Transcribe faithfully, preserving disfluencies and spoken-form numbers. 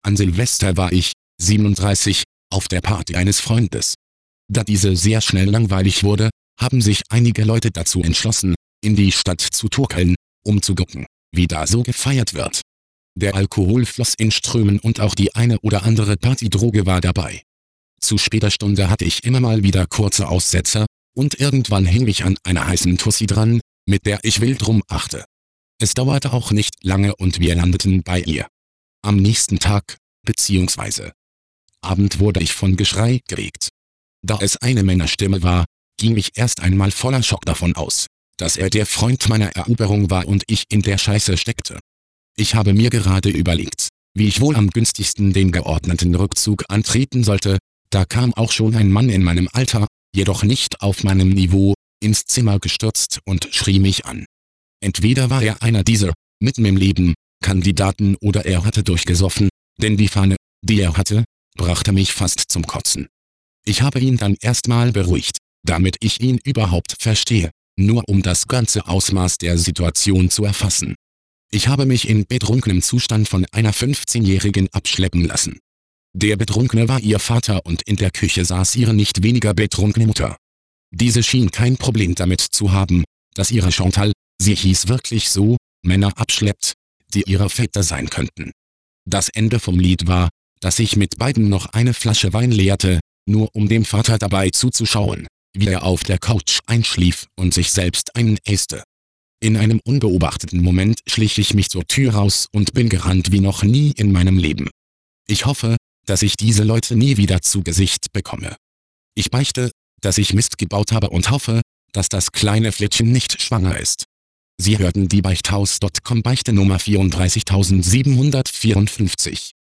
An Silvester war ich, siebenunddreißig, auf der Party eines Freundes. Da diese sehr schnell langweilig wurde, haben sich einige Leute dazu entschlossen, in die Stadt zu turkeln, um zu gucken, wie da so gefeiert wird. Der Alkohol floss in Strömen und auch die eine oder andere Partydroge war dabei. Zu später Stunde hatte ich immer mal wieder kurze Aussetzer, und irgendwann hing ich an einer heißen Tussi dran, mit der ich wild rumachte. Es dauerte auch nicht lange und wir landeten bei ihr. Am nächsten Tag, beziehungsweise Abend, wurde ich von Geschrei geweckt. Da es eine Männerstimme war, ging ich erst einmal voller Schock davon aus, dass er der Freund meiner Eroberung war und ich in der Scheiße steckte. Ich habe mir gerade überlegt, wie ich wohl am günstigsten den geordneten Rückzug antreten sollte, da kam auch schon ein Mann in meinem Alter, jedoch nicht auf meinem Niveau, ins Zimmer gestürzt und schrie mich an. Entweder war er einer dieser, mitten im Leben, Kandidaten oder er hatte durchgesoffen, denn die Fahne, die er hatte, brachte mich fast zum Kotzen. Ich habe ihn dann erstmal beruhigt, damit ich ihn überhaupt verstehe, nur um das ganze Ausmaß der Situation zu erfassen. Ich habe mich in betrunkenem Zustand von einer fünfzehnjährigen abschleppen lassen. Der Betrunkene war ihr Vater und in der Küche saß ihre nicht weniger betrunkene Mutter. Diese schien kein Problem damit zu haben, dass ihre Chantal, sie hieß wirklich so, Männer abschleppt, die ihre Väter sein könnten. Das Ende vom Lied war, dass ich mit beiden noch eine Flasche Wein leerte, nur um dem Vater dabei zuzuschauen, wie er auf der Couch einschlief und sich selbst einen äste. In einem unbeobachteten Moment schlich ich mich zur Tür raus und bin gerannt wie noch nie in meinem Leben. Ich hoffe, dass ich diese Leute nie wieder zu Gesicht bekomme. Ich beichte, dass ich Mist gebaut habe und hoffe, dass das kleine Flittchen nicht schwanger ist. Sie hörten die Beichthaus Punkt com Beichte Nummer vierunddreißigtausendsiebenhundertvierundfünfzig.